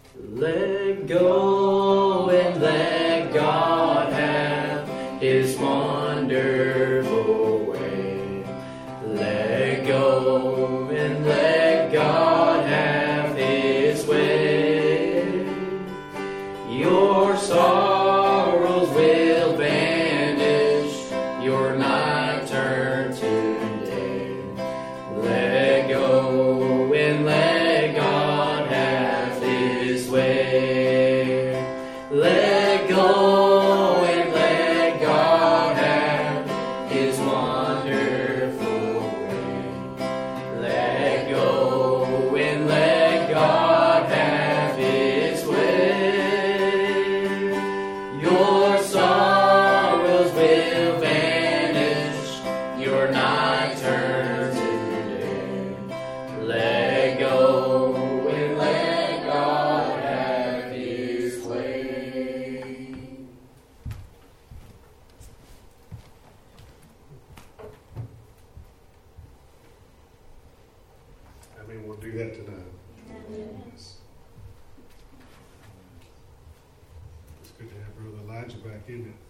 Let go and let God have His wonderful way. Let go and let God have His way. Your sorrows will vanish, your night turn to day. Let go and let God have His way. Let go and let God have His wonderful way. Let go and let God have His way. Your sorrows will vanish, your night turn to day. Let go and let God have His way. I mean, we'll do that tonight. Yes. It's good to have Brother Elijah back, isn't it?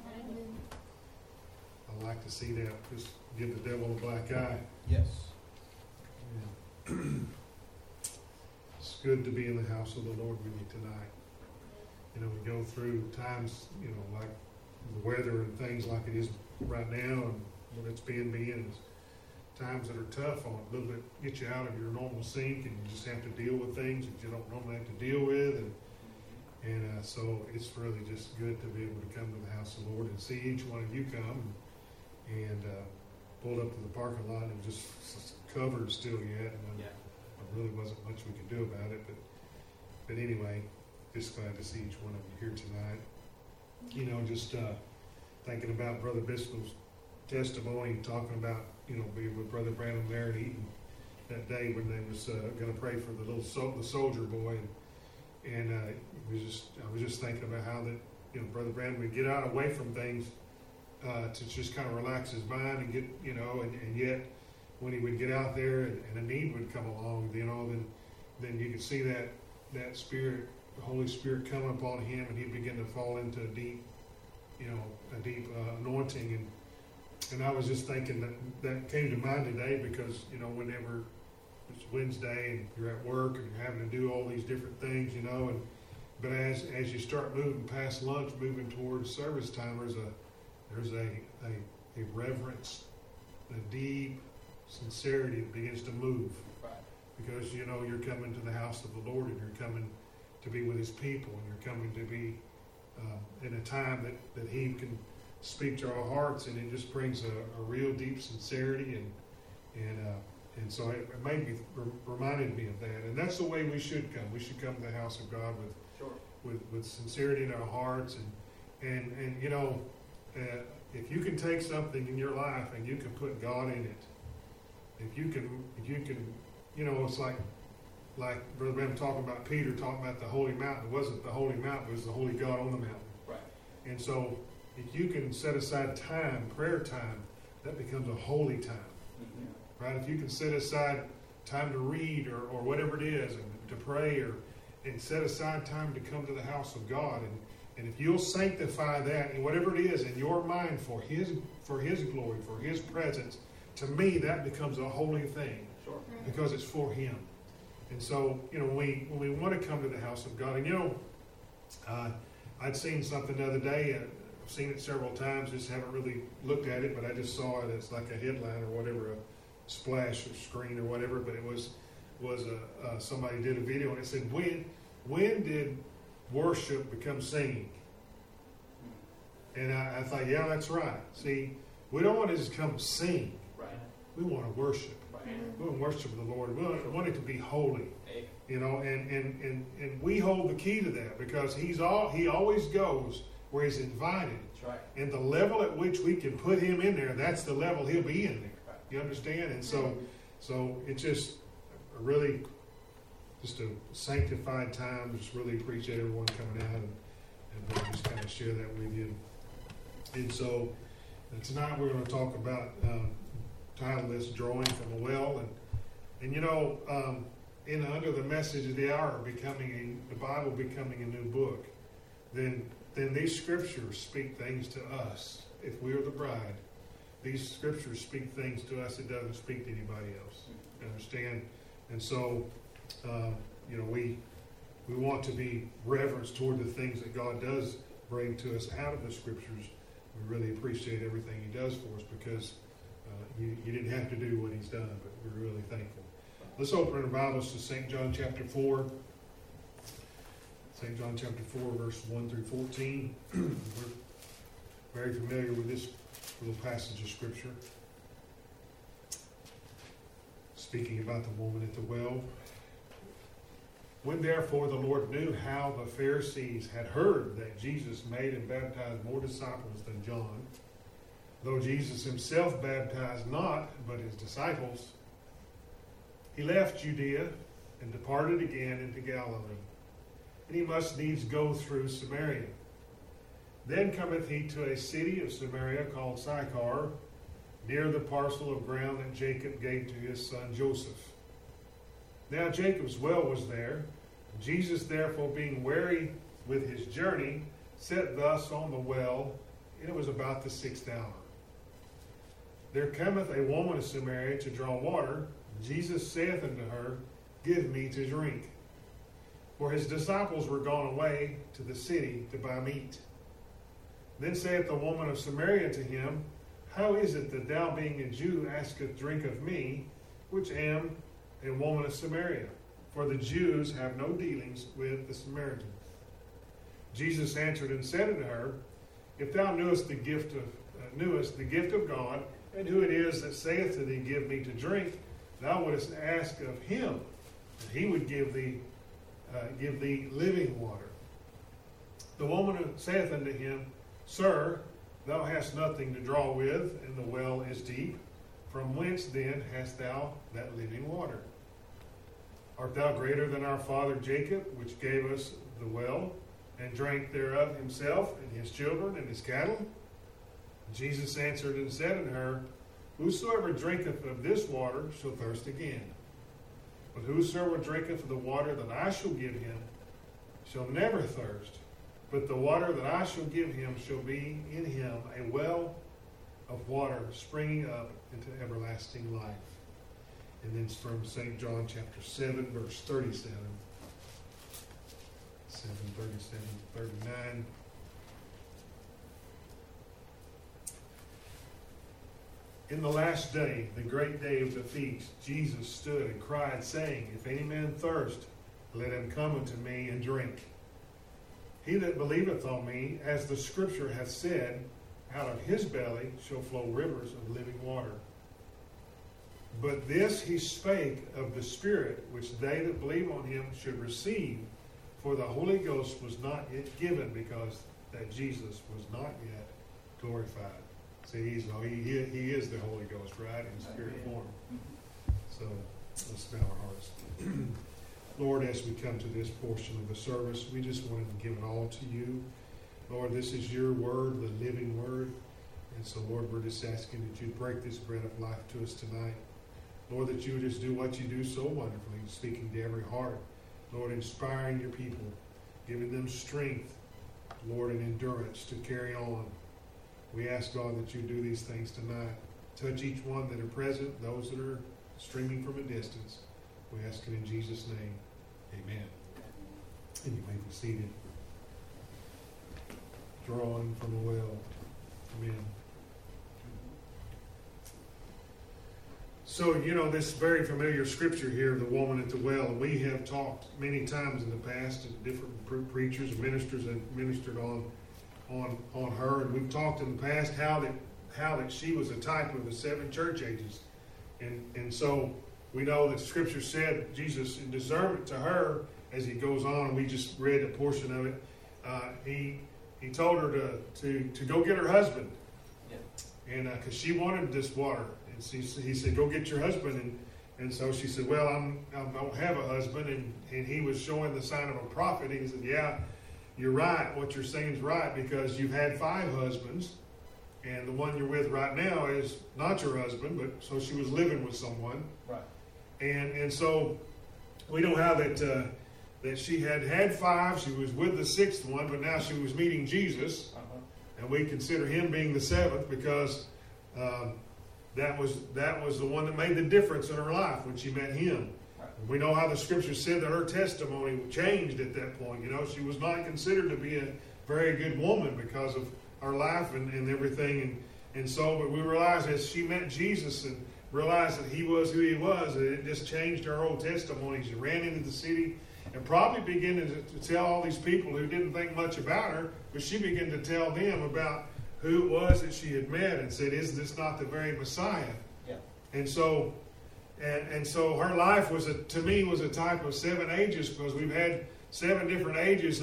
I like to see that. Just give the devil a black eye. Yes. Yeah. It's good to be in the house of the Lord with you tonight. You know, we go through times, you know, like the weather and things like it is right now, and what it's being, it's times that are tough on it, a little bit get you out of your normal sync, and you just have to deal with things that you don't normally have to deal with, and so it's really just good to be able to come to the house of the Lord and see each one of you come, and pulled up to the parking lot, and it was just covered still yet, and there really wasn't much we could do about it, but anyway, just glad to see each one of you here tonight. You know, just thinking about Brother Biscoe's testimony, talking about, you know, being with Brother Brandon there and Eaton that day when they was going to pray for the little the soldier boy, and I was just thinking about how that, you know, Brother Brandon would get out away from things to just kind of relax his mind and get, you know, and yet when he would get out there and a need would come along, you know, then you could see that Spirit, the Holy Spirit, come upon him, and he'd begin to fall into a deep anointing, and I was just thinking that came to mind today because, you know, whenever it's Wednesday and you're at work and you're having to do all these different things, you know, but as you start moving past lunch, moving towards service time, there's a reverence, a deep sincerity that begins to move. Right. Because, you know, you're coming to the house of the Lord, and you're coming to be with His people, and you're coming to be in a time that He can speak to our hearts, and it just brings a real deep sincerity, and so it reminded me of that, and that's the way we should come. We should come to the house of God with sincerity in our hearts, and you know, if you can take something in your life and you can put God in it, if you can, you know, it's like Brother Branham talking about Peter talking about the holy mountain. It wasn't the holy mountain; it was the holy God on the mountain. Right. And so, if you can set aside time, prayer time, that becomes a holy time. Mm-hmm. Right? If you can set aside time to read or whatever it is, and to pray, and set aside time to come to the house of God, and if you'll sanctify that, and whatever it is in your mind for His glory, for His presence, to me that becomes a holy thing. Sure. Because it's for Him. And so, you know, when we want to come to the house of God, and you know, I'd seen something the other day. I've seen it several times, just haven't really looked at it, but I just saw it as like a headline or whatever, a splash or screen or whatever. But it was somebody did a video, and it said, when did worship become singing? And I thought, yeah, that's right. See, we don't want to just come sing. Right. We want to worship. We want to worship the Lord. We want it to be holy. You know, and we hold the key to that, because He always goes where He's invited. That's right. And the level at which we can put Him in there, that's the level He'll be in there. Right. You understand? And so it's just a really just a sanctified time. Just really appreciate everyone coming out and just kind of share that with you. And so tonight we're going to talk about title is Drawing from a Well, and you know, under the message of the hour, the Bible becoming a new book, then these scriptures speak things to us. If we are the bride, these scriptures speak things to us it doesn't speak to anybody else. Understand? And so, we want to be reverenced toward the things that God does bring to us out of the scriptures. We really appreciate everything He does for us because you didn't have to do what He's done, but we're really thankful. Let's open our Bibles to St. John chapter 4. St. John chapter 4, verse 1 through 14. We're very familiar with this little passage of Scripture. Speaking about the woman at the well. When therefore the Lord knew how the Pharisees had heard that Jesus made and baptized more disciples than John, though Jesus himself baptized not, but his disciples, he left Judea and departed again into Galilee. And he must needs go through Samaria. Then cometh he to a city of Samaria called Sychar, near the parcel of ground that Jacob gave to his son Joseph. Now Jacob's well was there. Jesus therefore, being weary with his journey, sat thus on the well, and it was about the 6th hour. There cometh a woman of Samaria to draw water. Jesus saith unto her, Give me to drink. For his disciples were gone away to the city to buy meat. Then saith the woman of Samaria to him, How is it that thou, being a Jew, askest drink of me, which am a woman of Samaria? For the Jews have no dealings with the Samaritans. Jesus answered and said unto her, If thou knewest the gift of God, and who it is that saith to thee, Give me to drink, thou wouldest ask of him, and he would give thee living water. The woman saith unto him, Sir, thou hast nothing to draw with, and the well is deep. From whence then hast thou that living water? Art thou greater than our father Jacob, which gave us the well, and drank thereof himself, and his children, and his cattle? Jesus answered and said unto her, Whosoever drinketh of this water shall thirst again. But whosoever drinketh of the water that I shall give him shall never thirst. But the water that I shall give him shall be in him a well of water springing up into everlasting life. And then it's from St. John chapter 7, verse 37. 7:37-39. In the last day, the great day of the feast, Jesus stood and cried, saying, If any man thirst, let him come unto me and drink. He that believeth on me, as the Scripture hath said, out of his belly shall flow rivers of living water. But this he spake of the Spirit, which they that believe on him should receive, for the Holy Ghost was not yet given, because that Jesus was not yet glorified. See, he is the Holy Ghost, right, in spirit form. So let's bow our hearts. Lord, as we come to this portion of the service, we just wanted to give it all to you. Lord, this is your word, the living word. And so, Lord, we're just asking that you break this bread of life to us tonight. Lord, that you would just do what you do so wonderfully, speaking to every heart. Lord, inspiring your people, giving them strength, Lord, and endurance to carry on. We ask, God, that you do these things tonight. Touch each one that are present, those that are streaming from a distance. We ask it in Jesus' name. Amen. And you may be seated. Drawing from a well. Amen. So, this very familiar scripture here, the woman at the well, and we have talked many times in the past, and different preachers and ministers have ministered on her, and we've talked in the past how that she was a type of the 7 church ages. And so we know that Scripture said Jesus, in discernment to her, as he goes on, and we just read a portion of it, he told her to go get her husband. Yeah. And because she wanted this water. And he said, go get your husband. And so she said, well, I don't have a husband. And he was showing the sign of a prophet. He said, yeah, you're right. What you're saying is right, because you've had 5 husbands. And the one you're with right now is not your husband. But so she was living with someone. Right. And so we know how that she had 5. She was with the 6th one, but now she was meeting Jesus. And we consider him being the 7th because that was the one that made the difference in her life when she met him. We know how the scripture said that her testimony changed at that point. You know, she was not considered to be a very good woman because of her life and everything. And so, but we realized as she met Jesus and realized that he was who he was, that it just changed her whole testimony. She ran into the city and probably began to tell all these people who didn't think much about her, but she began to tell them about who it was that she had met and said, "Is this not the very Messiah?" Yeah. And so her life was to me was a type of 7 ages, because we've had 7 different ages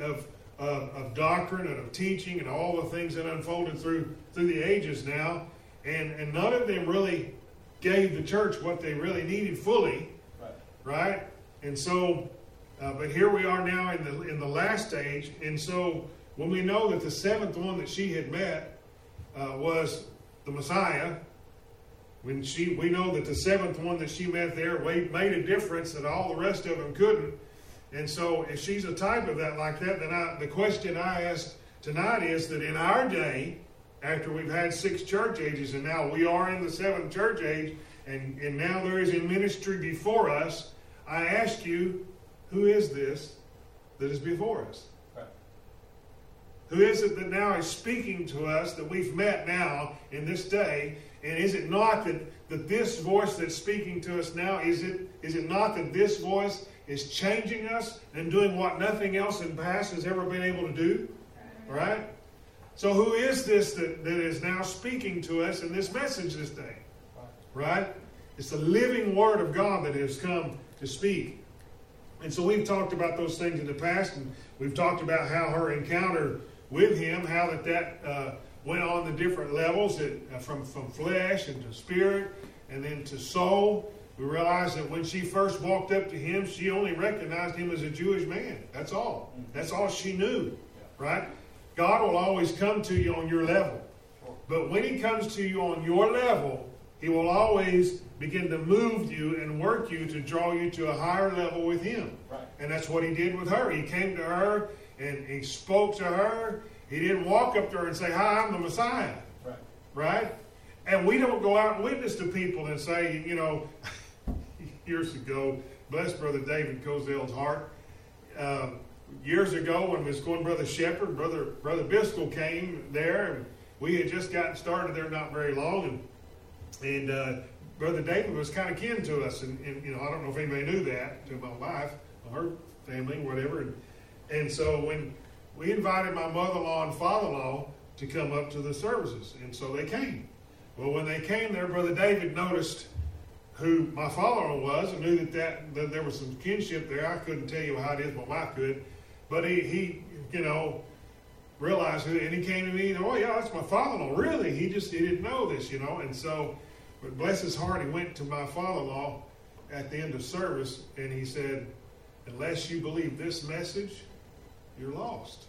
of doctrine and of teaching and all the things that unfolded through the ages now, and none of them really gave the church what they really needed fully, right? And so, but here we are now in the last age, and so when we know that the 7th one that she had met was the Messiah, we know that the 7th one that she met there made a difference that all the rest of them couldn't. And so if she's a type of that like that, then the question I ask tonight is that in our day, after we've had 6 church ages, and now we are in the 7th church age, and now there is a ministry before us, I ask you, who is this that is before us? Right. Who is it that now is speaking to us that we've met now in this day? And is it not that this voice that's speaking to us now, is it not that this voice is changing us and doing what nothing else in the past has ever been able to do? Right? So who is this that is now speaking to us in this message this day? Right? It's the living Word of God that has come to speak. And so we've talked about those things in the past, and we've talked about how her encounter with him, how that went on the different levels, from flesh and to spirit and then to soul. We realized that when she first walked up to him, she only recognized him as a Jewish man. That's all. That's all she knew, right? God will always come to you on your level. But when he comes to you on your level, he will always begin to move you and work you to draw you to a higher level with him. Right. And that's what he did with her. He came to her and he spoke to her. He didn't walk up to her and say, "Hi, I'm the Messiah." Right? And we don't go out and witness to people and say, you know, years ago, bless Brother David Kozel's heart, years ago when we was going Brother Shepherd, Brother Biscoe came there, and we had just gotten started there not very long, and Brother David was kind of kin to us, and you know, I don't know if anybody knew that, to my wife, or her family, whatever, and so when we invited my mother-in-law and father-in-law to come up to the services, and so they came. Well, when they came there, Brother David noticed who my father-in-law was, and knew that there was some kinship there. I couldn't tell you how it is, my wife could, but he you know, realized who, and he came to me, and, "Oh yeah, that's my father-in-law." Really, he didn't know this, you know, and so, but bless his heart, he went to my father-in-law at the end of service, and he said, "Unless you believe this message, you're lost."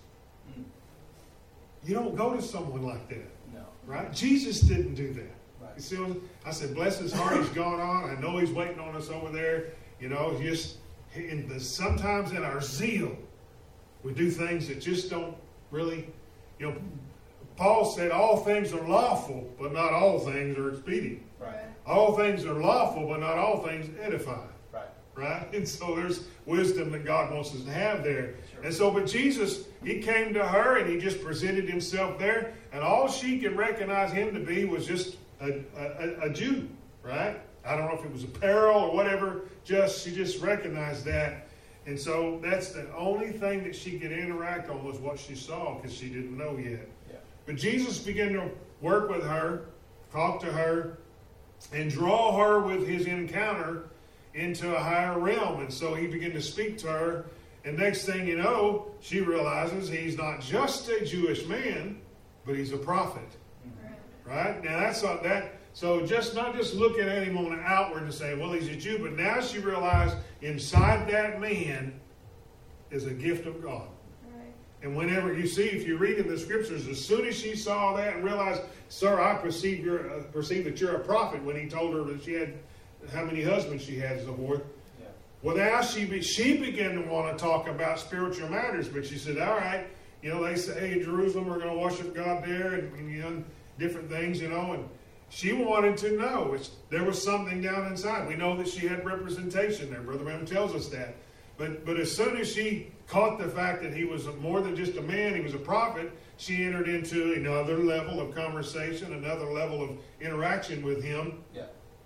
You don't go to someone like that. No. Right? Jesus didn't do that. Right. You see, I said, bless his heart, he's gone on. I know he's waiting on us over there. You know, sometimes in our zeal, we do things that just don't really, you know, Paul said all things are lawful, but not all things are expedient. Right. All things are lawful, but not all things edify. Right? And so there's wisdom that God wants us to have there. Sure. And so, but Jesus, he came to her and he just presented himself there, and all she could recognize him to be was just a Jew, right? I don't know if it was apparel or whatever, she just recognized that. And so that's the only thing that she could interact on was what she saw, because she didn't know yet. Yeah. But Jesus began to work with her, talk to her, and draw her with his encounter into a higher realm. And so he began to speak to her, and next thing you know, she realizes he's not just a Jewish man, but he's a prophet. Right? Now that's not that. So just not just looking at him on the outward and saying, well, he's a Jew, but now she realized inside that man is a gift of God. Right. And whenever you see, if you read in the scriptures, as soon as she saw that and realized, "Sir, I perceive that you're a prophet," when he told her that she had how many husbands she had and so forth. Yeah. Well, now she began to want to talk about spiritual matters, but she said, all right, they say in Jerusalem we're going to worship God there and different things, and she wanted to know. There was something down inside. We know that she had representation there. Brother Branham tells us that. But as soon as she caught the fact that he was more than just a man, he was a prophet, she entered into another level of conversation, another level of interaction with him. Yeah.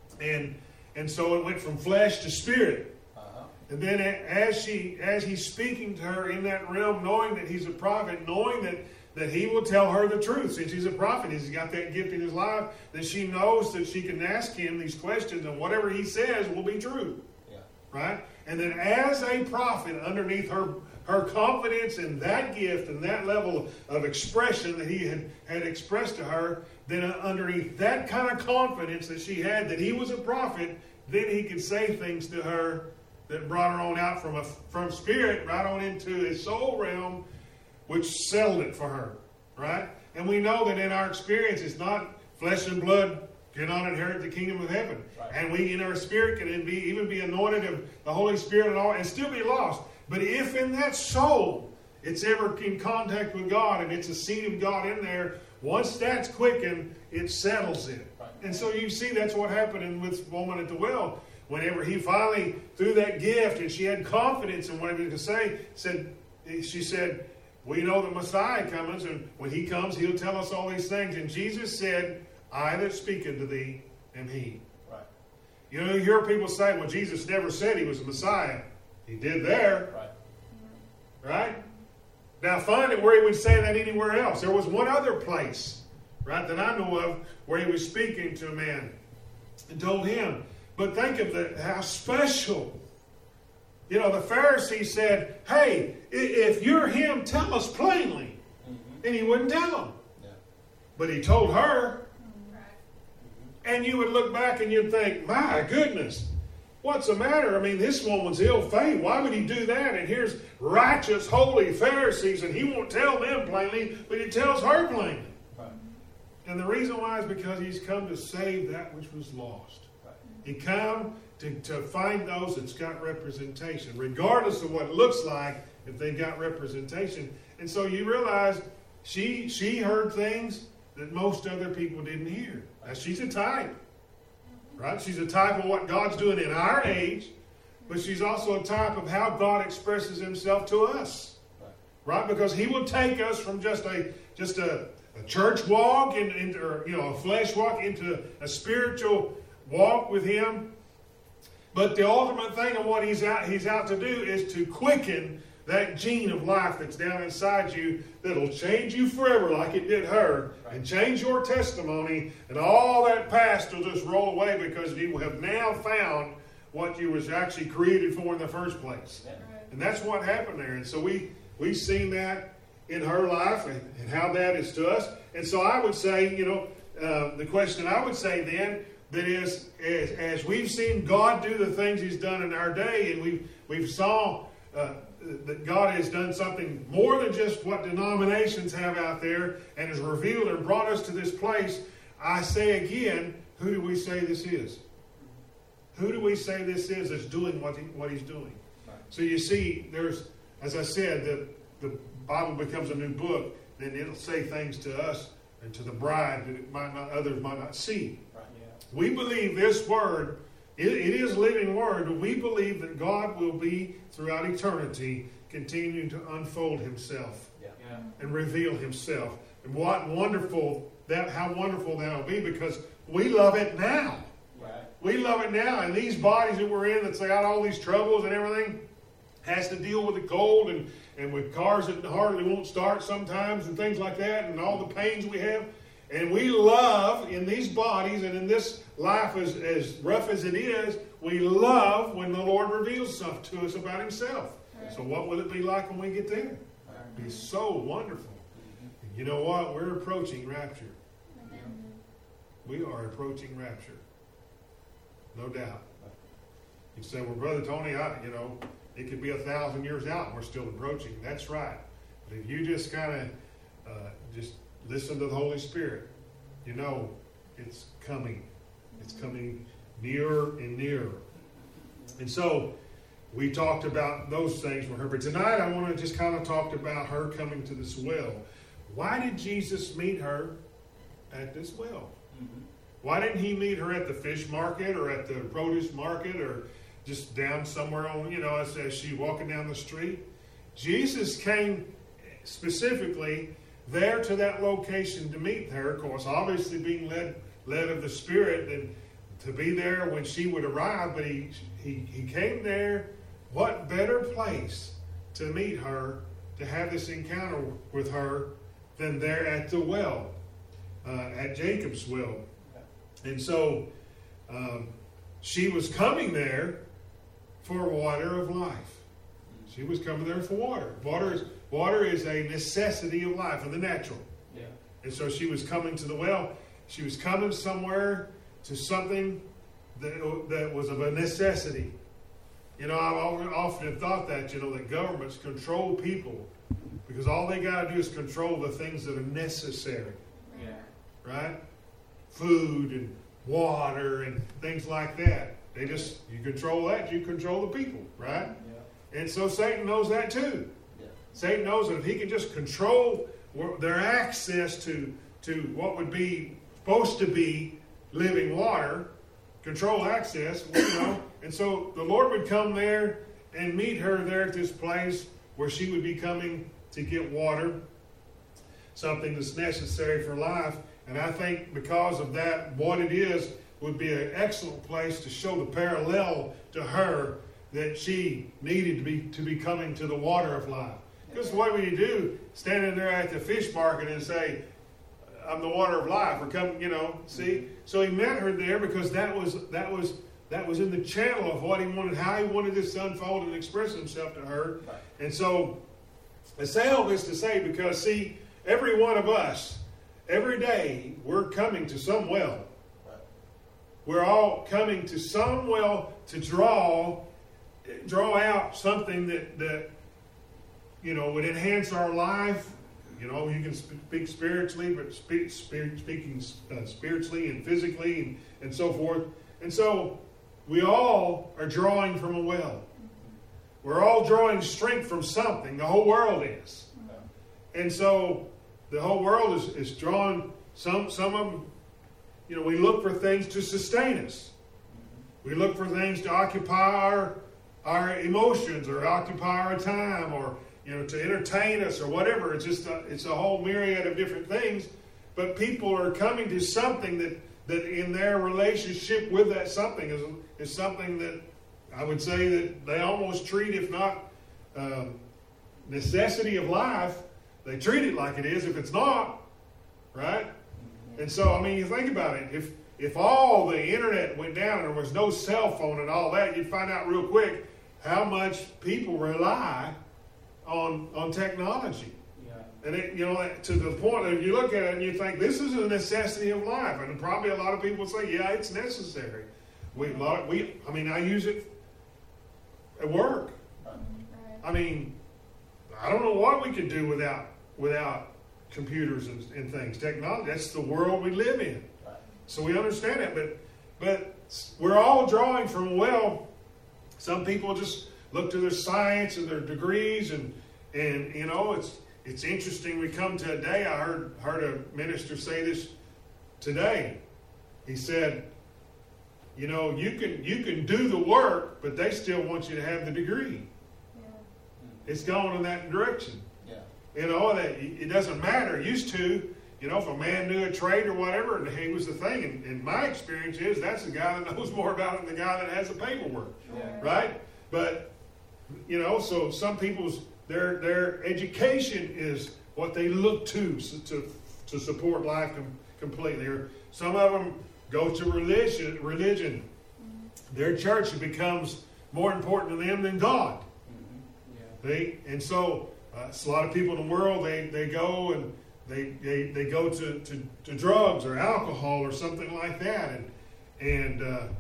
And so it went from flesh to spirit. And then as he's speaking to her in that realm, knowing that he's a prophet, knowing that he will tell her the truth, since he's a prophet, he's got that gift in his life, that she knows that she can ask him these questions, and whatever he says will be true. Yeah. Right? And then as a prophet, underneath her confidence in that gift and that level of expression that he had expressed to her, then underneath that kind of confidence that she had that he was a prophet, then he could say things to her that brought her on out from spirit right on into his soul realm, which settled it for her, right? And we know that in our experience, it's not flesh and blood cannot inherit the kingdom of heaven. Right. And we in our spirit can even be anointed of the Holy Spirit and all, and still be lost. But if in that soul it's ever in contact with God and it's a seed of God in there, once that's quickened, it settles it. Right. And so you see that's what happened with the woman at the well. Whenever he finally threw that gift and she had confidence in what he was going to say, she said, we know the Messiah comes, and when he comes, he'll tell us all these things. And Jesus said, I that speak unto thee am he. Right. You hear people say, well, Jesus never said he was the Messiah. He did there. Right? Now find it where he would say that anywhere else. There was one other place, right, that I know of where he was speaking to a man and told him. But think of how special. The Pharisees said, hey, if you're him, tell us plainly. Mm-hmm. And he wouldn't tell them. Yeah. But he told her. Mm-hmm. And you would look back and you'd think, my goodness, what's the matter? I mean, this woman's ill-famed. Why would he do that? And here's righteous, holy Pharisees, and he won't tell them plainly, but he tells her plainly. Right. And the reason why is because he's come to save that which was lost. He come to find those that's got representation, regardless of what it looks like, if they got representation. And so you realize she heard things that most other people didn't hear. Now, she's a type, right? She's a type of what God's doing in our age, but she's also a type of how God expresses himself to us, right? Because he will take us from just a church walk or a flesh walk into a spiritual walk with him. But the ultimate thing of what he's out to do is to quicken that gene of life that's down inside you that'll change you forever like it did her, and change your testimony, and all that past will just roll away because you have now found what you was actually created for in the first place. Yeah. And that's what happened there. And so we've seen that in her life and how that is to us. And so I would say, the question I would say then, that is, as we've seen God do the things he's done in our day, and we've saw that God has done something more than just what denominations have out there and has revealed and brought us to this place, I say again, who do we say this is? Who do we say this is that's doing what he's doing? Right. So you see, there's, as I said, the Bible becomes a new book, then it'll say things to us and to the bride that others might not see. Right. Yeah. We believe this word, it is a living word, but we believe that God will be, throughout eternity, continuing to unfold himself and reveal himself. And how wonderful that will be, because we love it now. Right. We love it now. And these bodies that we're in that's got all these troubles and everything, has to deal with the cold and with cars that hardly won't start sometimes and things like that, and all the pains we have. And we love in these bodies and in this life as rough as it is, we love when the Lord reveals stuff to us about himself. Right. So what will it be like when we get there? It'll be so wonderful. And you know what? We're approaching rapture. We are approaching rapture. No doubt. You say, well, Brother Tony, it could be 1,000 years out and we're still approaching. That's right. But if you just kind of just listen to the Holy Spirit, it's coming. It's coming nearer and nearer. And so we talked about those things with her. But tonight I want to just kind of talk about her coming to this well. Why did Jesus meet her at this well? Mm-hmm. Why didn't he meet her at the fish market or at the produce market or just down somewhere on, as she walking down the street? Jesus came specifically there to that location to meet her. Of course, obviously being led of the Spirit and to be there when she would arrive. But he came there. What better place to meet her, to have this encounter with her, than there at the well, at Jacob's well. And so she was coming there for water of life. She was coming there for water. Water is a necessity of life in the natural. Yeah. And so she was coming to the well. She was coming somewhere to something that was of a necessity. I've often thought that, that governments control people because all they got to do is control the things that are necessary. Yeah. Right? Food and water and things like that. You control that, you control the people, right? Yeah. And so Satan knows that too. Yeah. Satan knows that if he can just control their access to what would be supposed to be living water, control access, and so the Lord would come there and meet her there at this place where she would be coming to get water, something that's necessary for life. And I think because of that, what it is would be an excellent place to show the parallel to her that she needed to be coming to the water of life. Because what would you do standing there at the fish market and say, I'm the water of life, or come, see? So he met her there because that was in the channel of what he wanted, how he wanted this to unfold and express himself to her. Right. And so I say all this to say, because see, every one of us, every day, we're coming to some well. Right. We're all coming to some well to draw out something that would enhance our life. You can speak spiritually, but speaking spiritually and physically and so forth. And so we all are drawing from a well. We're all drawing strength from something. The whole world is. And so the whole world is drawing some of them. We look for things to sustain us. We look for things to occupy our emotions or occupy our time or to entertain us or whatever. It's just it's a whole myriad of different things. But people are coming to something that in their relationship with that something is something that I would say that they almost treat, if not necessity of life, they treat it like it is if it's not, right? And so, you think about it. If all the internet went down and there was no cell phone and all that, you'd find out real quick how much people rely on technology. Yeah. And it, to the point that you look at it and you think, this is a necessity of life. And probably a lot of people say, yeah, it's necessary. I use it at work. I don't know what we could do without computers and things. Technology, that's the world we live in. So we understand it. But we're all drawing from a well. Some people just look to their science and their degrees, and it's interesting. We come to a day. I heard a minister say this today. He said, you can do the work, but they still want you to have the degree. Yeah. It's going in that direction. Yeah. That it doesn't matter. It used to, if a man knew a trade or whatever, and he was the thing. And my experience is that's the guy that knows more about it than the guy that has the paperwork, yeah. Right? But so some people's their education is what they look to support life completely. Or some of them go to religion. Mm-hmm. Their church becomes more important to them than God. Mm-hmm. Yeah. And so a lot of people in the world they go and they go to drugs or alcohol or something like that, and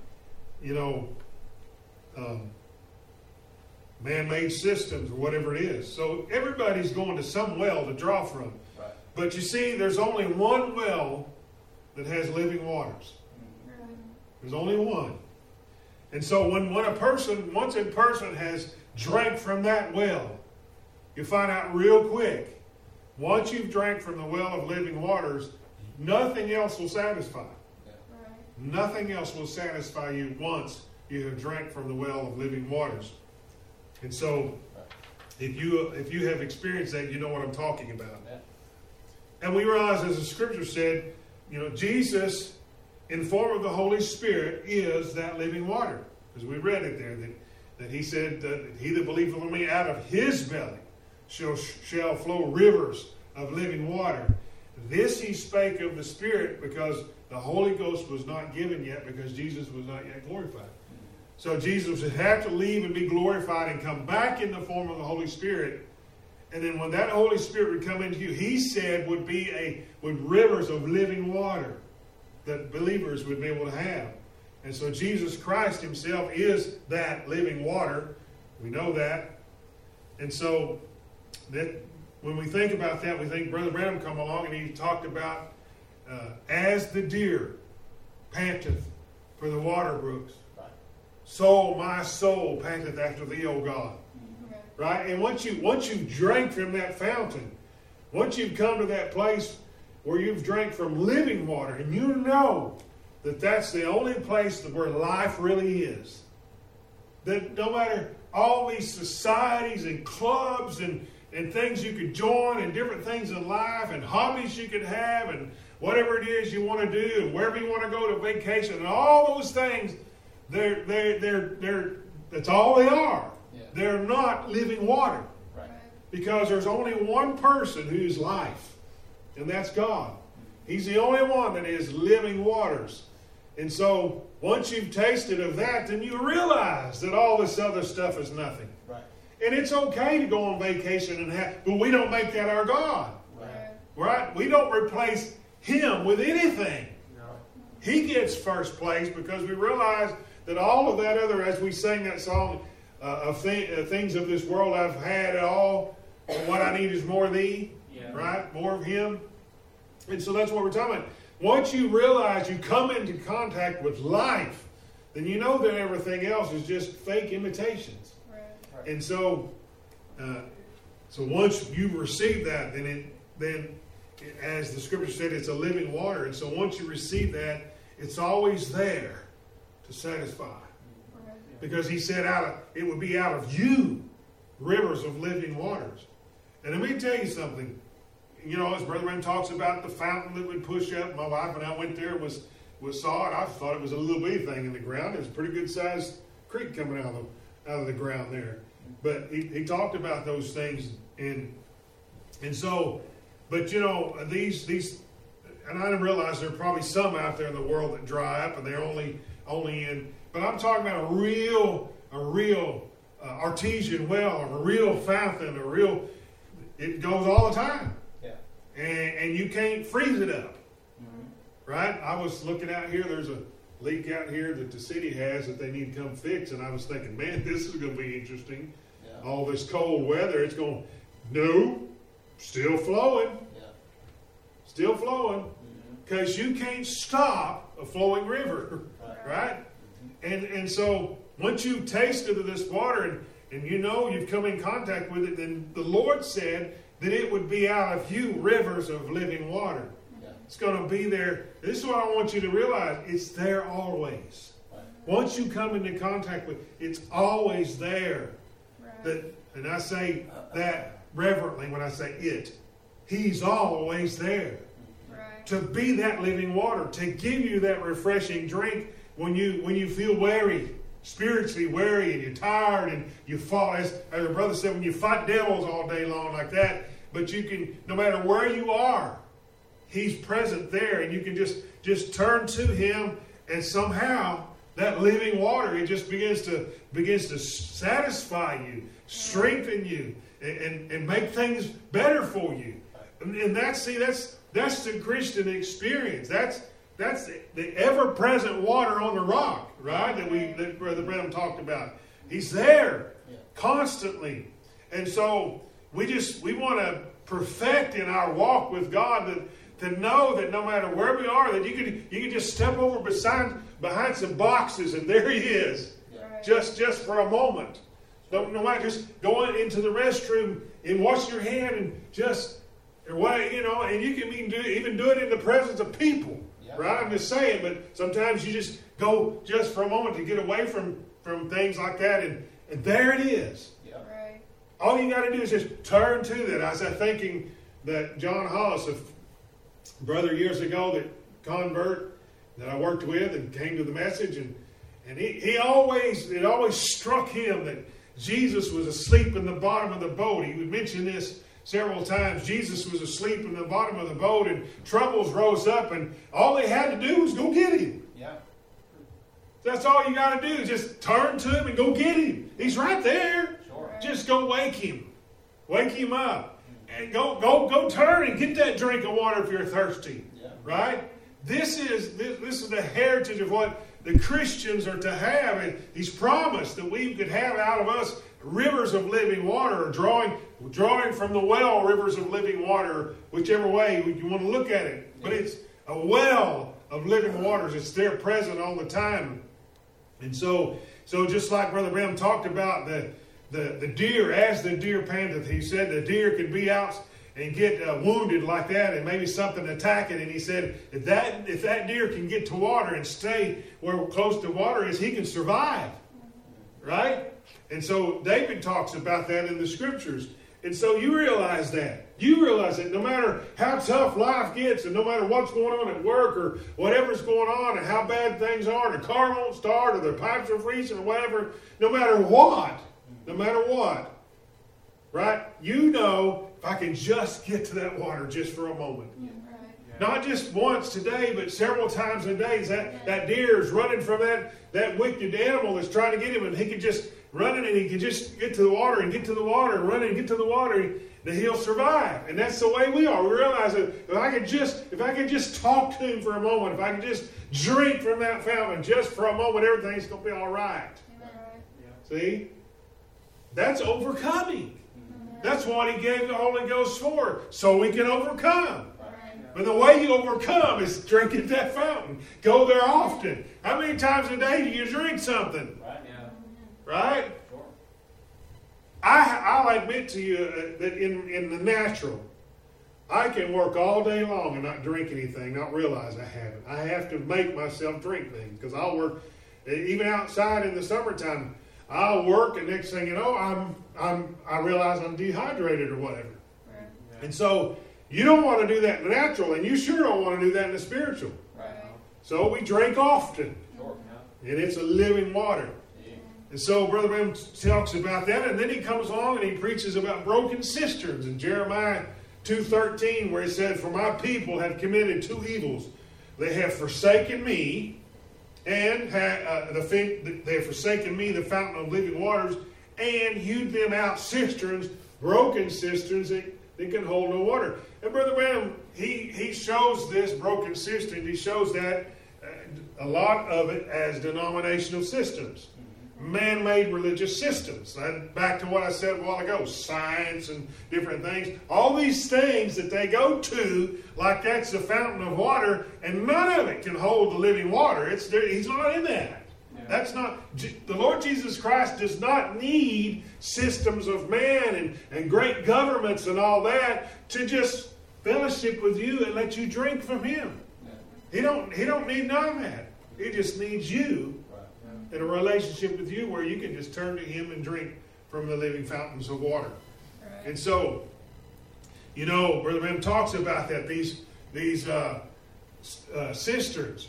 man-made systems or whatever it is. So everybody's going to some well to draw from. Right. But you see, there's only one well that has living waters. Right. There's only one. And so once a person has drank from that well, you find out real quick, once you've drank from the well of living waters, nothing else will satisfy. Nothing else will satisfy you once you have drank from the well of living waters. And so, if you have experienced that, you know what I'm talking about. And we realize, as the scripture said, Jesus, in the form of the Holy Spirit, is that living water. As we read it there, that he said that he that believeth on me, out of his belly shall flow rivers of living water. This he spake of the Spirit, because the Holy Ghost was not given yet, because Jesus was not yet glorified. So Jesus would have to leave and be glorified and come back in the form of the Holy Spirit. And then when that Holy Spirit would come into you, he said would rivers of living water that believers would be able to have. And so Jesus Christ himself is that living water. We know that. And so that when we think about that, we think Brother Branham come along and he talked about as the deer panteth for the water brooks, so my soul panteth after thee, O God. Right? And once you drank from that fountain, once you've come to that place where you've drank from living water, and you know that that's the only place where life really is. That no matter all these societies and clubs and things you could join and different things in life and hobbies you could have and whatever it is you want to do and wherever you want to go to vacation and all those things, that's all they are. Yeah. They're not living water. Right. Because there's only one person who's life, and that's God. He's the only one that is living waters. And so once you've tasted of that, then you realize that all this other stuff is nothing. Right. And it's okay to go on vacation but we don't make that our God. Right? We don't replace him with anything. No. He gets first place because we realize that all of that other, as we sang that song, things of this world I've had it all, and what I need is more of thee. Yeah. Right? More of him. And so that's what we're talking about. Once you realize you come into contact with life, then you know that everything else is just fake imitations. Right. And so once you receive that, then as the scripture said, it's a living water. And so once you receive that, it's always there to satisfy. Right. Because he said it would be out of you rivers of living waters. And let me tell you something. As Brother Branham talks about the fountain that would push up, my wife and I went there and saw it. I thought it was a little bitty thing in the ground. It was a pretty good sized creek coming out of the ground there. But he talked about those things, and so, but these, and I didn't realize there are probably some out there in the world that dry up and they're only in. But I'm talking about a real artesian well, or a real fountain, it goes all the time. And you can't freeze it up. Mm-hmm. Right? I was looking out here, there's a leak out here that the city has that they need to come fix, and I was thinking, man, this is going to be interesting. Yeah. All this cold weather, still flowing. Yeah. Still flowing. Because you can't stop a flowing river. Right? Mm-hmm. And so once you've tasted of this water and you've come in contact with it, then the Lord said that it would be out of you rivers of living water. Yeah. It's going to be there. This is what I want you to realize. It's there always. Right. Once you come into contact with it, it's always there. Right. And I say that reverently when I say it. He's always there. Right. To be that living water, to give you that refreshing drink when you feel weary, spiritually weary, and you're tired, and you fall, as the brother said, when you fight devils all day long like that, but you can, no matter where you are, he's present there, and you can just turn to him, and somehow that living water, it just begins to satisfy you, strengthen you, and make things better for you. And that's the Christian experience. That's the ever-present water on the rock, right? That Brother Branham talked about. He's there constantly. And so we want to perfect in our walk with God to know that no matter where we are, that you can just step over behind some boxes and there he is. just for a moment. No matter, just going into the restroom and wash your hand and just, and you can even do it in the presence of people. Yeah. Right? I'm just saying, but sometimes you just go just for a moment to get away from things like that, and there it is. Yeah. Right. All you got to do is just turn to that. I was thinking that John Hollis, a brother years ago, that convert that I worked with and came to the message, and it always struck him that Jesus was asleep in the bottom of the boat. He would mention this several times. Jesus was asleep in the bottom of the boat, and troubles rose up, and all they had to do was go get him. Yeah. That's all you got to do, just turn to him and go get him. He's right there. Sure. Just go wake him. Wake him up. And go turn and get that drink of water if you're thirsty. Yeah. Right? This is the heritage of what the Christians are to have. And he's promised that we could have out of us rivers of living water, or drawing from the well rivers of living water, whichever way you want to look at it. But it's a well of living waters. It's there present all the time. And so just like Brother Branham talked about the deer, as the deer panteth, he said the deer could be out and get wounded like that, and maybe something attack it. And he said, if that deer can get to water and stay where close to water is, he can survive. Right? And so David talks about that in the scriptures. And so you realize that. You realize that no matter how tough life gets, and no matter what's going on at work or whatever's going on, and how bad things are, and the car won't start, or the pipes are freezing, or whatever, no matter what, right? You know, if I can just get to that water just for a moment. Yeah, right. Yeah. Not just once today, but several times a day. That deer is running from that wicked animal that's trying to get him, and he can just run it, and he can just get to the water and get to the water and run it and get to the water, that he'll survive. And that's the way we are. We realize that if I could just talk to him for a moment, if I could just drink from that fountain just for a moment, everything's going to be all right. Yeah. See? That's overcoming. That's what he gave the Holy Ghost for, so we can overcome. But the way you overcome is drinking that fountain. Go there often. How many times a day do you drink something? Right? Sure. I'll admit to you that in the natural, I can work all day long and not drink anything, not realize I haven't. I have to make myself drink things, because I'll work, even outside in the summertime, I'll work, and next thing you know, I realize I'm dehydrated or whatever. Right. Yeah. And so you don't want to do that in the natural, and you sure don't want to do that in the spiritual. Right. So we drink often, sure. And it's a living water. And so Brother Branham talks about that, and then he comes along and he preaches about broken cisterns in Jeremiah 2:13, where he said, "For my people have committed two evils. They have forsaken me, and they have forsaken me, the fountain of living waters, and hewed them out cisterns, broken cisterns that can hold no water." And Brother Branham, he shows this broken cistern. He shows that a lot of it as denominational systems. Man-made religious systems. And back to what I said a while ago, science and different things. All these things that they go to, like that's the fountain of water, and none of it can hold the living water. He's not in that. Yeah. That's not. The Lord Jesus Christ does not need systems of man and great governments and all that to just fellowship with you and let you drink from Him. Yeah. He don't need none of that. He just needs you. In a relationship with you, where you can just turn to Him and drink from the living fountains of water. Right. And so, Brother Branham talks about that, these cisterns.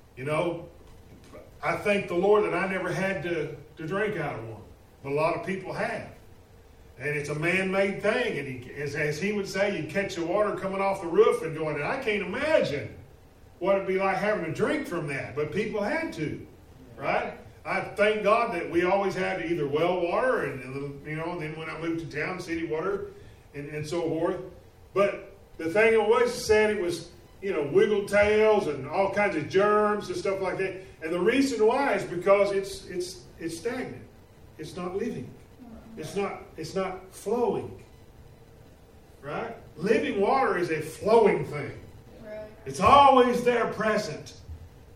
I thank the Lord that I never had to drink out of one, but a lot of people have. And it's a man-made thing, and as he would say, you catch the water coming off the roof and going, and I can't imagine what it'd be like having to drink from that, but people had to, right? I thank God that we always had either well water and then when I moved to town, city water and so forth. But the thing was said it was, wiggle tails and all kinds of germs and stuff like that. And the reason why is because it's stagnant. It's not living. It's not flowing. Right? Living water is a flowing thing. Right. It's always there present.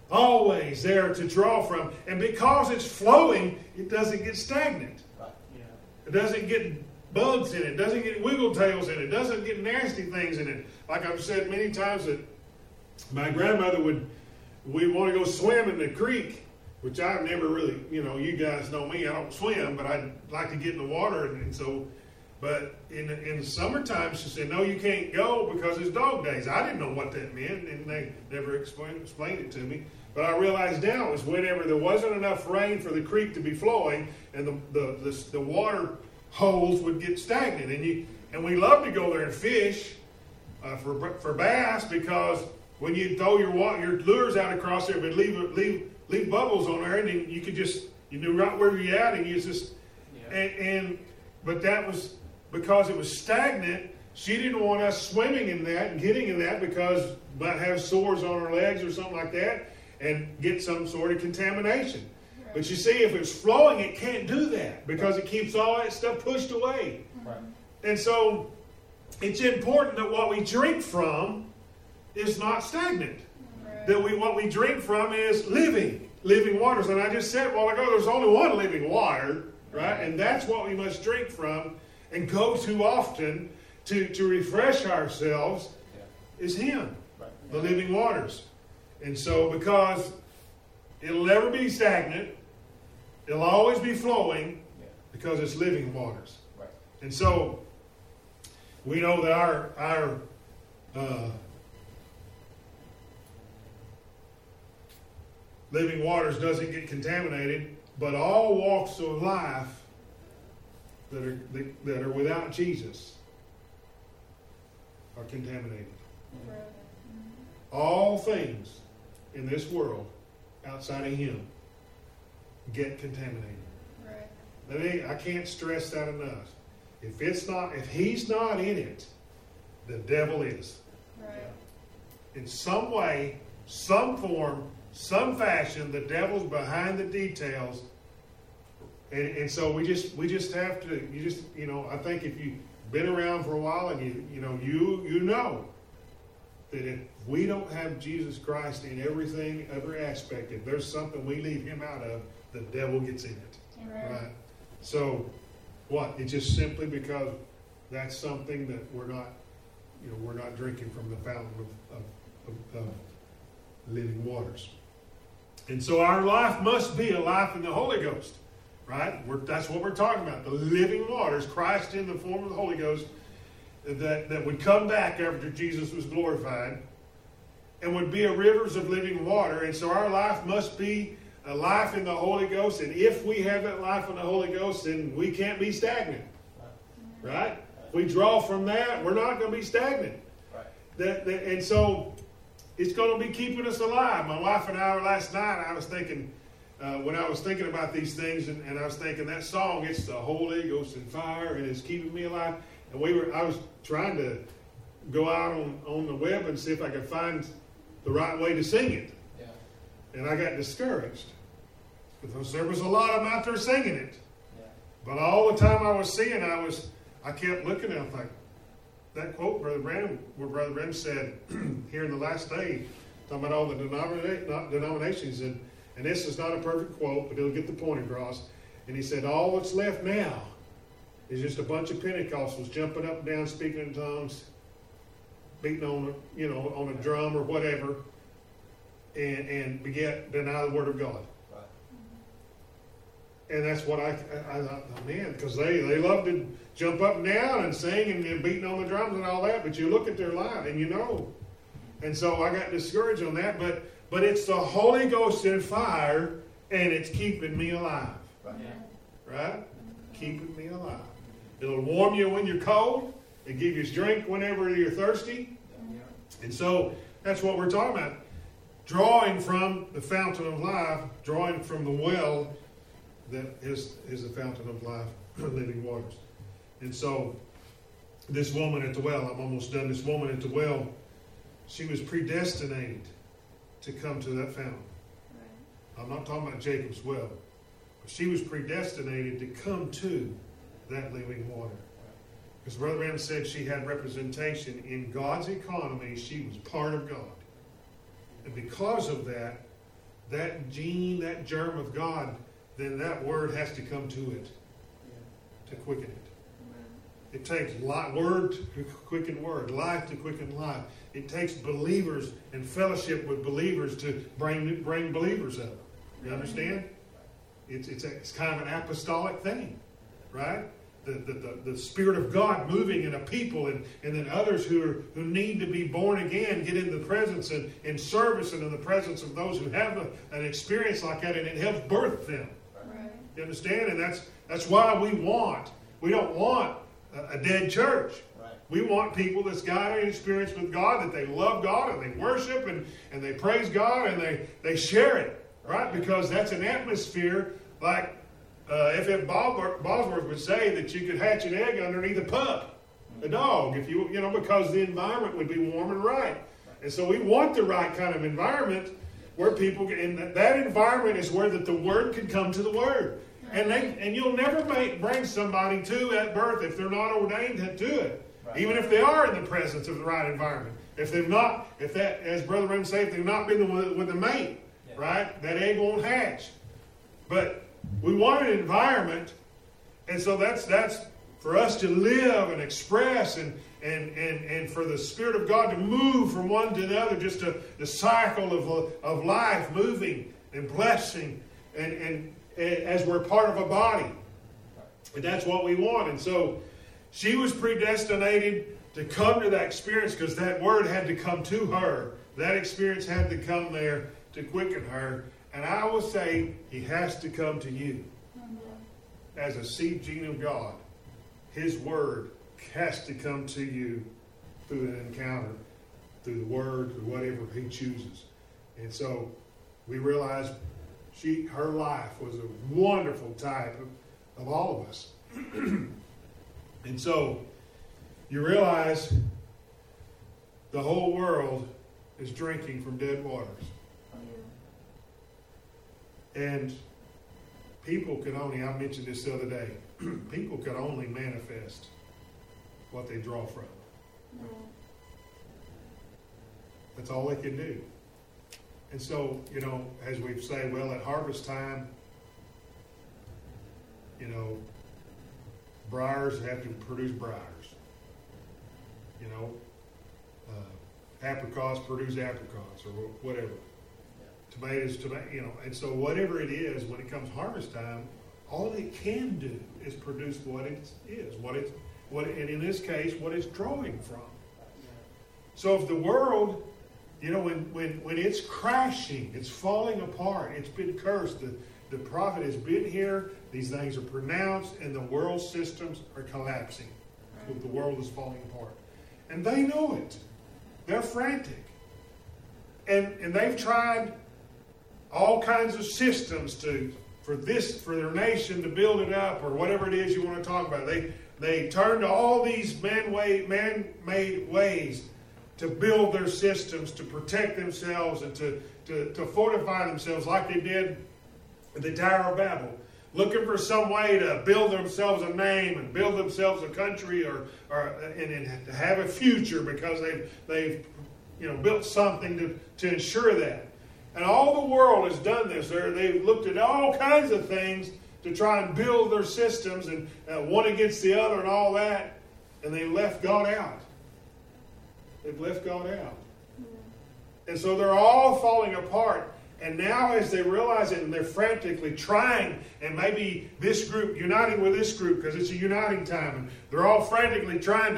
always there to draw from. And because it's flowing, it doesn't get stagnant. Right. Yeah. It doesn't get bugs in it. It doesn't get wiggle tails in it. It doesn't get nasty things in it. Like I've said many times that my grandmother we'd want to go swim in the creek, which I've never really, you guys know me, I don't swim, but I'd like to get in the water. And so, but in the summertime, she said, no, you can't go because it's dog days. I didn't know what that meant, and they never explained it to me. But I realized now it was whenever there wasn't enough rain for the creek to be flowing, and the water holes would get stagnant. And we love to go there and fish for bass, because when you throw your lures out across there, but leave bubbles on there, and then you could just, you knew right where you're at, and you just, but that was because it was stagnant. She didn't want us swimming in that and getting in that, because we might have sores on our legs or something like that and get some sort of contamination. Right. But you see, if it's flowing, it can't do that, because it keeps all that stuff pushed away. Right. And so it's important that what we drink from is not stagnant. Right. That what we drink from is living waters. And I just said a while ago, there's only one living water, right? And that's what we must drink from and go to often to refresh ourselves, is Him, right. The living waters. And so, because it'll never be stagnant, it'll always be flowing, because it's living waters. Right. And so, we know that our living waters doesn't get contaminated, but all walks of life that are without Jesus are contaminated. Right. All things in this world outside of Him get contaminated. Right. I can't stress that enough. If He's not in it, the devil is. Right. In some way, some form, some fashion, the devil's behind the details. And so we just have to, I think if you've been around for a while and you know that if we don't have Jesus Christ in everything, every aspect, if there's something we leave Him out of, the devil gets in it. Right? So what? It's just simply because that's something that we're not drinking from the fountain of living waters. And so our life must be a life in the Holy Ghost. Right? That's what we're talking about. The living waters, Christ in the form of the Holy Ghost, that would come back after Jesus was glorified, and would be a rivers of living water. And so our life must be a life in the Holy Ghost. And if we have that life in the Holy Ghost, then we can't be stagnant. Right? If we draw from that, we're not going to be stagnant. Right. And so it's going to be keeping us alive. My wife and I, last night, I was thinking, when I was thinking about these things, and I was thinking that song, it's the Holy Ghost and fire, and it's keeping me alive. And I was trying to go out on the web and see if I could find the right way to sing it. Yeah. And I got discouraged, because there was a lot of them out there singing it. Yeah. But all the time I was seeing, I kept looking at it, like that quote, where Brother Branham said here in the last day, talking about all the denominations, and this is not a perfect quote, but it'll get the point across. And he said, all that's left now is just a bunch of Pentecostals jumping up and down, speaking in tongues, beating on a drum or whatever, and deny the Word of God. Right. And that's what I thought, man, because they love to jump up and down and sing and beating on the drums and all that, but you look at their life and you know. And so I got discouraged on that, but it's the Holy Ghost and fire, and it's keeping me alive. Right? Keeping me alive. It'll warm you when you're cold. It'll give you drink whenever you're thirsty. And so that's what we're talking about. Drawing from the fountain of life, drawing from the well that is the fountain of life, living waters. And so this woman at the well, I'm almost done. This woman at the well, she was predestinated to come to that fountain. Right. I'm not talking about Jacob's well. But she was predestinated to come to that living water. Because Brother Branham said she had representation in God's economy. She was part of God. And because of that, that gene, that germ of God, then that word has to come to it to quicken it. It takes word to quicken word, life to quicken life. It takes believers and fellowship with believers to bring believers up. You understand? It's kind of an apostolic thing, right? The Spirit of God moving in a people, and then others who need to be born again get in the presence and in service and in the presence of those who have an experience like that, and it helps birth them. Right. You understand? And that's why we don't want a dead church. Right. We want people that's got an experience with God, that they love God and they worship and they praise God and they share it, right? Because that's an atmosphere like F.F. Bosworth would say that you could hatch an egg underneath a pup, a dog, if you know, because the environment would be warm and right. And so we want the right kind of environment where people, and that environment is where that the Word can come to the Word. And you'll never bring somebody to at birth if they're not ordained to it. Right. Even if they are in the presence of the right environment. If that, as Brother Ram said, if they've not been with the mate, right, that egg won't hatch. But we want an environment, and so that's for us to live and express and for the Spirit of God to move from one to the other, just the cycle of life moving and blessing and as we're part of a body. And that's what we want. And so she was predestinated to come to that experience because that word had to come to her. That experience had to come there to quicken her. And I will say, he has to come to you. As a seed gene of God, his word has to come to you through an encounter, through the word, through whatever he chooses. And so we realize her life was a wonderful type of all of us. And so you realize the whole world is drinking from dead waters. And people can only, I mentioned this the other day, people can only manifest what they draw from. That's all they can do. And so, you know, as we say, well, at harvest time, you know, briars have to produce briars. You know, apricots produce apricots or whatever. Tomatoes, you know, and so whatever it is, when it comes harvest time, all it can do is produce what it is, and in this case, what it's drawing from. So if the world, you know, when it's crashing, it's falling apart, it's been cursed, the prophet has been here, these things are pronounced, and the world systems are collapsing. The world is falling apart. And they know it. They're frantic. And they've tried all kinds of systems for their nation to build it up, or whatever it is you want to talk about. They turn to all these man-made ways to build their systems, to protect themselves, and to fortify themselves like they did at the Tower of Babel. Looking for some way to build themselves a name and build themselves a country and to have a future because they've built something to ensure that. And all the world has done this. They've looked at all kinds of things to try and build their systems and one against the other and all that. And they left God out. They've left God out. And so they're all falling apart. And now as they realize it and they're frantically trying, and maybe this group uniting with this group because it's a uniting time, and they're all frantically trying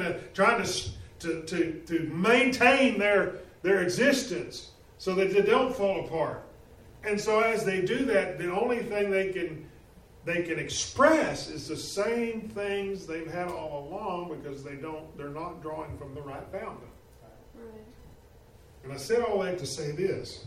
to maintain their existence so that they don't fall apart. And so as they do that, the only thing they can express is the same things they've had all along because they're not drawing from the right fountain. Right. And I said all that to say this.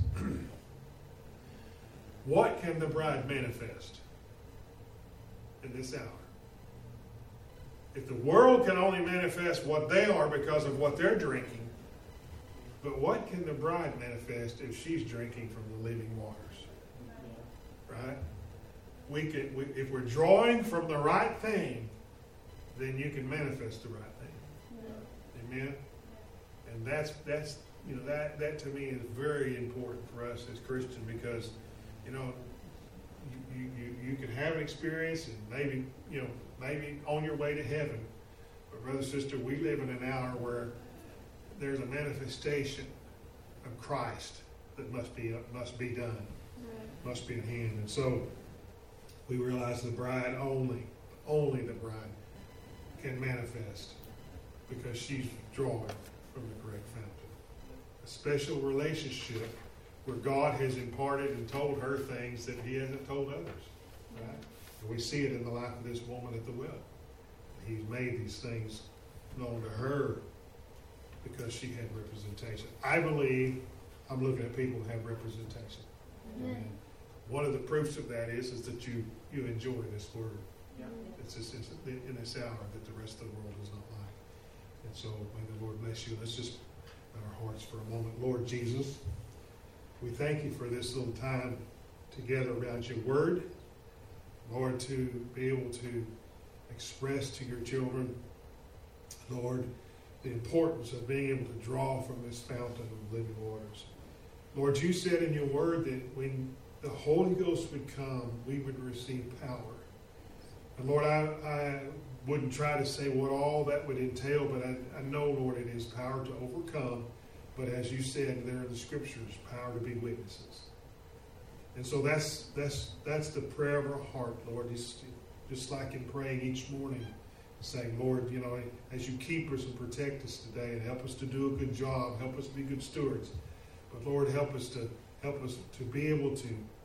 What can the bride manifest in this hour? If the world can only manifest what they are because of what they're drinking, but what can the bride manifest if she's drinking from the living waters? Right? If we're drawing from the right thing, then you can manifest the right thing. Amen? And that to me is very important for us as Christians because You know, you can have an experience and maybe on your way to heaven. But brother, sister, we live in an hour where there's a manifestation of Christ that must be done, must be in hand. And so we realize the bride only the bride can manifest because she's drawing from the great fountain. A special relationship where God has imparted and told her things that he hasn't told others. Right? And we see it in the life of this woman at the well. He's made these things known to her because she had representation. I believe I'm looking at people who have representation. And one of the proofs of that is that you enjoy this word. Yeah. It's in this hour that the rest of the world is not like. And so may the Lord bless you. Let's just bow our hearts for a moment. Lord Jesus, we thank you for this little time together around your word. Lord, to be able to express to your children, Lord, the importance of being able to draw from this fountain of living waters. Lord, you said in your word that when the Holy Ghost would come, we would receive power. And Lord, I wouldn't try to say what all that would entail, but I know, Lord, it is power to overcome. But as you said there in the scriptures, power to be witnesses. And so that's the prayer of our heart, Lord. Just like in praying each morning, saying, Lord, as you keep us and protect us today and help us to do a good job, help us to be good stewards. But Lord, help us to be able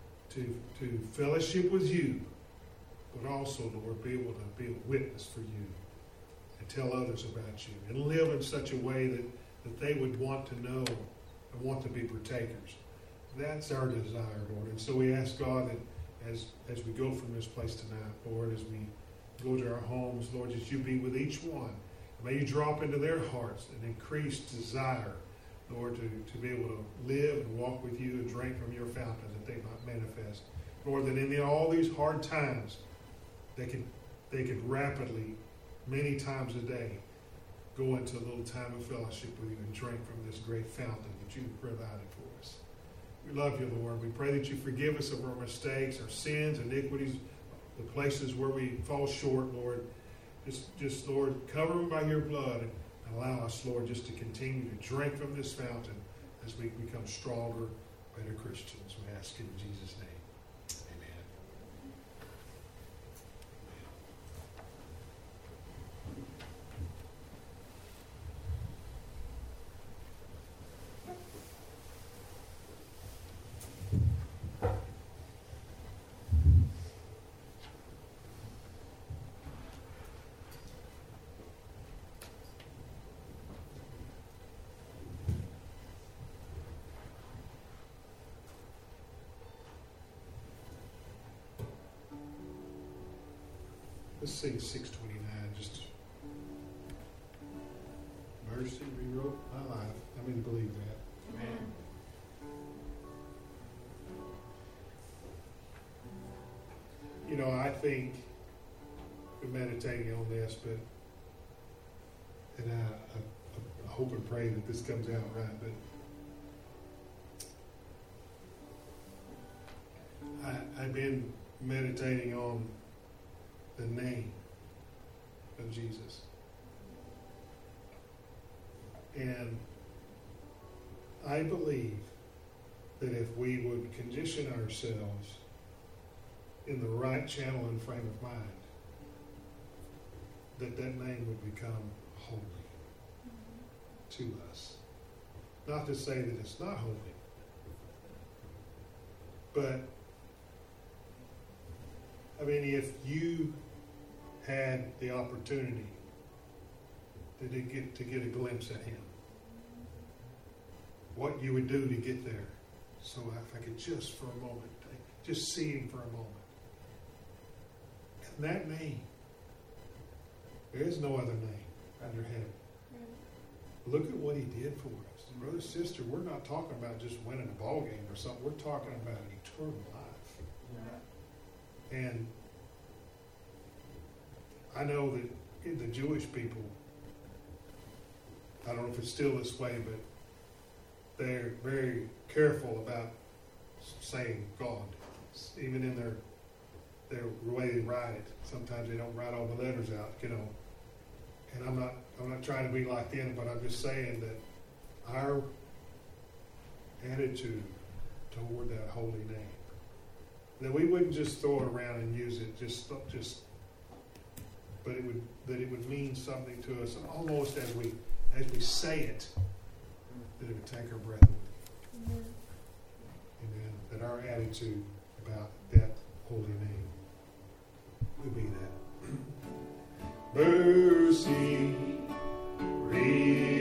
to fellowship with you, but also, Lord, be able to be a witness for you and tell others about you and live in such a way that they would want to know and want to be partakers. That's our desire, Lord. And so we ask God that as we go from this place tonight, Lord, as we go to our homes, Lord, that you be with each one. May you drop into their hearts an increased desire, Lord, to be able to live and walk with you and drink from your fountain that they might manifest. Lord, that in all these hard times, they could rapidly, many times a day, go into a little time of fellowship with you and drink from this great fountain that you've provided for us. We love you, Lord. We pray that you forgive us of our mistakes, our sins, iniquities, the places where we fall short, Lord. Just Lord, cover them by your blood and allow us, Lord, just to continue to drink from this fountain as we become stronger, better Christians. We ask in Jesus' name. Let's sing 629, just mercy rewrote my life. I mean, believe that. Amen. I think we're meditating on this, and I hope and pray that this comes out right, but I've been meditating on the name of Jesus. And I believe that if we would condition ourselves in the right channel and frame of mind, that name would become holy to us. Not to say that it's not holy, but if you had the opportunity to get a glimpse at him, what you would do to get there. So if I could just for a moment, just see him for a moment. And that name, there is no other name under heaven. Look at what he did for us. And brother, sister, we're not talking about just winning a ball game or something. We're talking about an eternal life. Yeah. And I know that in the Jewish people, I don't know if it's still this way, but they're very careful about saying God. even in their way they write it. Sometimes they don't write all the letters out, you know. And I'm not trying to be like them, but I'm just saying that our attitude toward that holy name, that we wouldn't just throw it around and use it, but it would mean something to us, almost as we say it, that it would take our breath away. Amen. Amen. That our attitude about that holy name would be that. Mercy,